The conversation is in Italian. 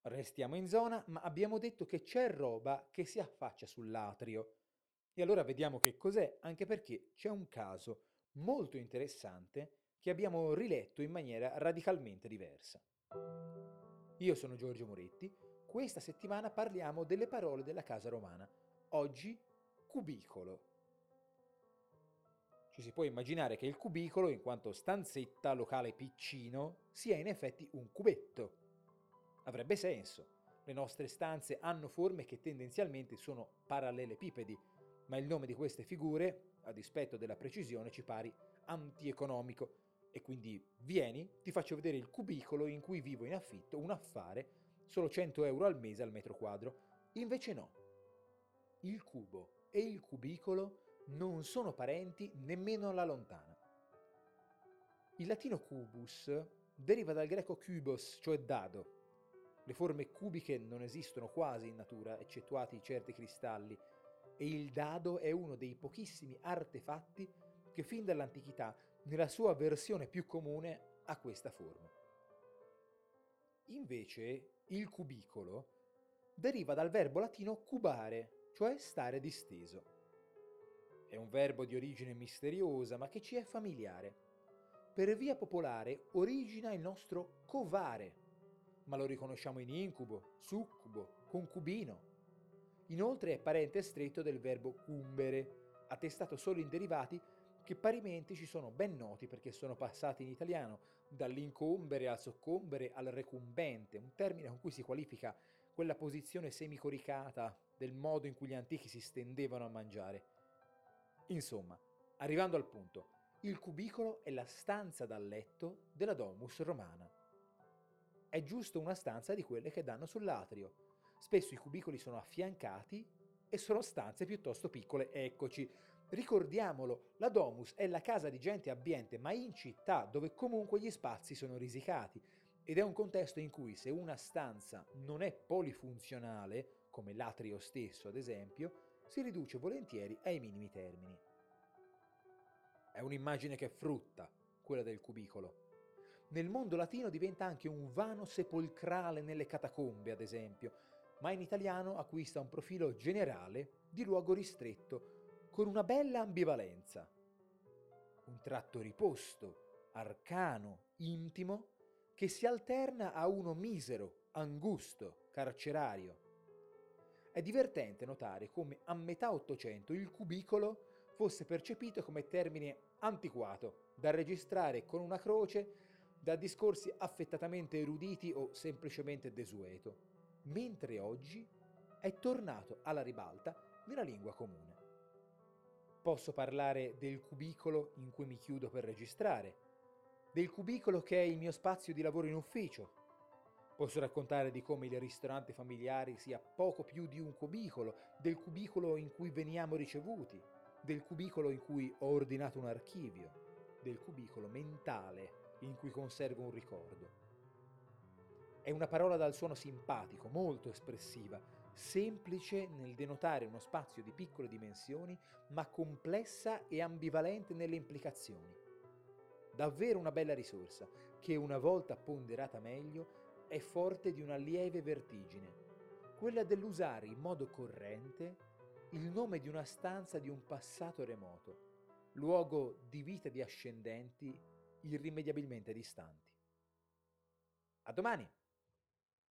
Restiamo in zona, ma abbiamo detto che c'è roba che si affaccia sull'atrio. E allora vediamo che cos'è, anche perché c'è un caso molto interessante che abbiamo riletto in maniera radicalmente diversa. Io sono Giorgio Moretti, questa settimana parliamo delle parole della casa romana. Oggi, cubicolo. Ci si può immaginare che il cubicolo, in quanto stanzetta, locale piccino, sia in effetti un cubetto. Avrebbe senso. Le nostre stanze hanno forme che tendenzialmente sono parallelepipedi, ma il nome di queste figure, a dispetto della precisione, ci pare antieconomico. E quindi vieni, ti faccio vedere il cubicolo in cui vivo in affitto, un affare, solo 100 euro al mese al metro quadro. Invece no. Il cubo e il cubicolo non sono parenti nemmeno alla lontana. Il latino cubus deriva dal greco kubos, cioè dado. Le forme cubiche non esistono quasi in natura, eccettuati certi cristalli, e il dado è uno dei pochissimi artefatti che fin dall'antichità, nella sua versione più comune, ha questa forma. Invece, il cubicolo deriva dal verbo latino cubare, cioè stare disteso. È un verbo di origine misteriosa, ma che ci è familiare. Per via popolare origina il nostro covare, ma lo riconosciamo in incubo, succubo, concubino. Inoltre è parente stretto del verbo cumbere, attestato solo in derivati che parimenti ci sono ben noti perché sono passati in italiano, dall'incombere al soccombere al recumbente, un termine con cui si qualifica quella posizione semicoricata del modo in cui gli antichi si stendevano a mangiare. Insomma, arrivando al punto, il cubicolo è la stanza da letto della domus romana. È giusto una stanza di quelle che danno sull'atrio. Spesso i cubicoli sono affiancati e sono stanze piuttosto piccole. Eccoci, ricordiamolo, la domus è la casa di gente abbiente, ma in città, dove comunque gli spazi sono risicati. Ed è un contesto in cui se una stanza non è polifunzionale, come l'atrio stesso ad esempio, si riduce volentieri ai minimi termini. È un'immagine che frutta, quella del cubicolo. Nel mondo latino diventa anche un vano sepolcrale nelle catacombe, ad esempio, ma in italiano acquista un profilo generale di luogo ristretto, con una bella ambivalenza. Un tratto riposto, arcano, intimo, che si alterna a uno misero, angusto, carcerario. È divertente notare come a metà Ottocento il cubicolo fosse percepito come termine antiquato, da registrare con una croce, da discorsi affettatamente eruditi o semplicemente desueto, mentre oggi è tornato alla ribalta nella lingua comune. Posso parlare del cubicolo in cui mi chiudo per registrare, del cubicolo che è il mio spazio di lavoro in ufficio. Posso raccontare di come il ristorante familiare sia poco più di un cubicolo, del cubicolo in cui veniamo ricevuti, del cubicolo in cui ho ordinato un archivio, del cubicolo mentale in cui conservo un ricordo. È una parola dal suono simpatico, molto espressiva, semplice nel denotare uno spazio di piccole dimensioni, ma complessa e ambivalente nelle implicazioni. Davvero una bella risorsa, che una volta ponderata meglio è forte di una lieve vertigine, quella dell'usare in modo corrente il nome di una stanza di un passato remoto, luogo di vita di ascendenti irrimediabilmente distanti. A domani!